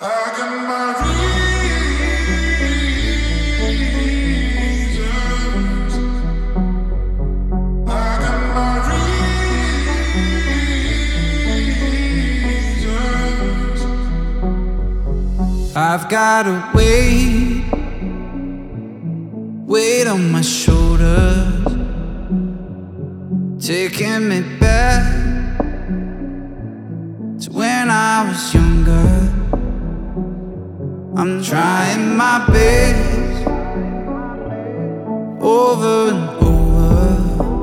I got my reasons. I got my reasons. I've got a weight on my shoulders, taking me back to when I was younger. I'm trying my best over and over,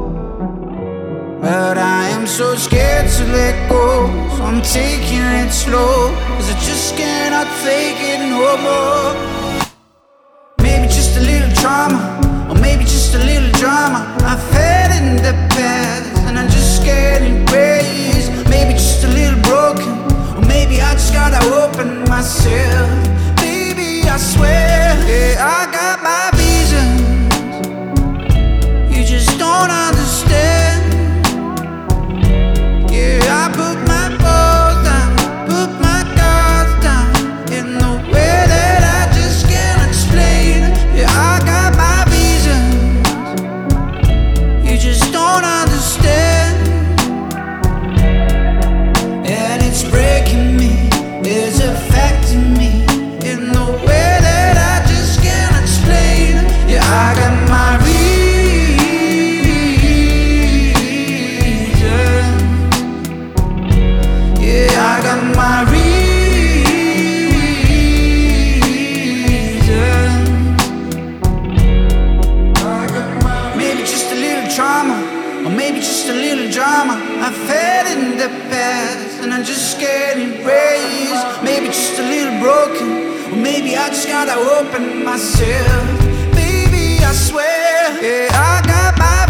but I am so scared to let go. So I'm taking it slow, 'cause I just cannot take it no more. Maybe just a little trauma, or maybe just a little drama I've had in the past, and I'm just getting raised. Maybe just a little broken, or maybe I just gotta open myself. Baby, I swear, yeah, I got my reasons. You just don't understand. Yeah, I put my balls down, put my guards down in the way that I just can't explain. Yeah, I got my reasons. You just don't understand. And it's breaking me, it's affecting me in the way that I just can't explain. Yeah, I got my reasons. Yeah, I got my reasons. Maybe just a little trauma, or maybe just a little drama I've had in the past, and I'm just getting raised. Maybe just a little broken, or maybe I just gotta open myself. Baby, I swear, yeah, I got my